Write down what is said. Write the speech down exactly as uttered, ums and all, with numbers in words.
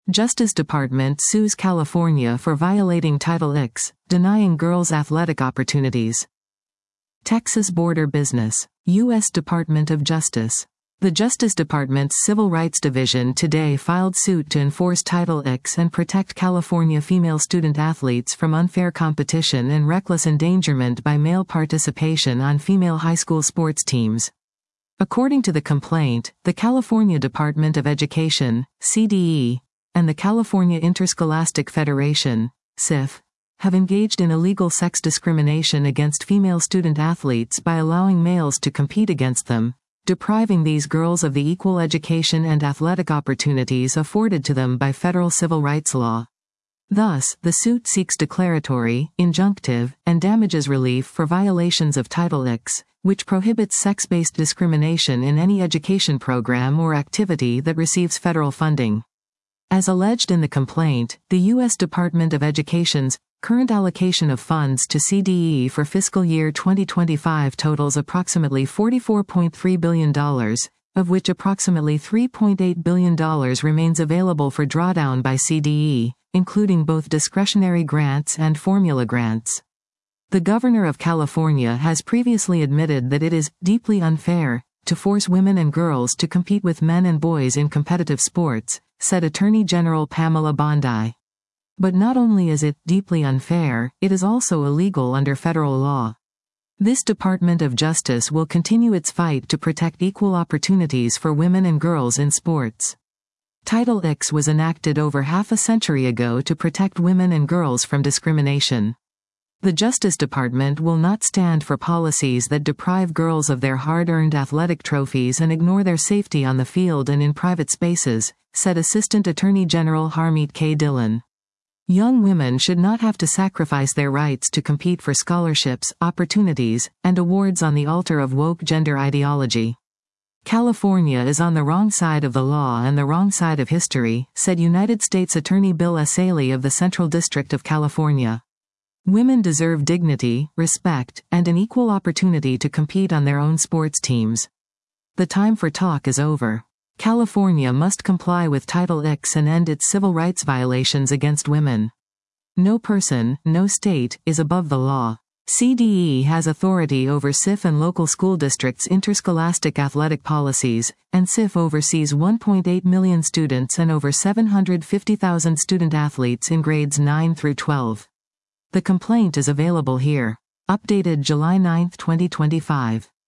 Justice Department sues California for violating Title six, denying girls athletic opportunities. Texas Border Business. U S Department of Justice. The Justice Department's Civil Rights Division today filed suit to enforce Title six and protect California female student athletes from unfair competition and reckless endangerment by male participation on female high school sports teams. According to the complaint, the California Department of Education, C D E, and the California Interscholastic Federation, C I F, have engaged in illegal sex discrimination against female student athletes by allowing males to compete against them, depriving these girls of the equal education and athletic opportunities afforded to them by federal civil rights law. Thus, the suit seeks declaratory, injunctive, and damages relief for violations of Title six, which prohibits sex-based discrimination in any education program or activity that receives federal funding. As alleged in the complaint, the U S Department of Education's current allocation of funds to C D E for fiscal year twenty twenty-five totals approximately forty-four point three billion dollars, of which approximately three point eight billion dollars remains available for drawdown by C D E, including both discretionary grants and formula grants. The Governor of California has previously admitted that it is deeply unfair to force women and girls to compete with men and boys in competitive sports, said Attorney General Pamela Bondi. But not only is it deeply unfair, it is also illegal under federal law. This Department of Justice will continue its fight to protect equal opportunities for women and girls in sports. Title six was enacted over half a century ago to protect women and girls from discrimination. The Justice Department will not stand for policies that deprive girls of their hard-earned athletic trophies and ignore their safety on the field and in private spaces, said Assistant Attorney General Harmeet K. Dillon. Young women should not have to sacrifice their rights to compete for scholarships, opportunities, and awards on the altar of woke gender ideology. California is on the wrong side of the law and the wrong side of history, said United States Attorney Bill Essayli of the Central District of California. Women deserve dignity, respect, and an equal opportunity to compete on their own sports teams. The time for talk is over. California must comply with Title six and end its civil rights violations against women. No person, no state, is above the law. C D E has authority over C I F and local school districts' interscholastic athletic policies, and C I F oversees one point eight million students and over seven hundred fifty thousand student athletes in grades nine through twelve. The complaint is available here. Updated July ninth, twenty twenty-five.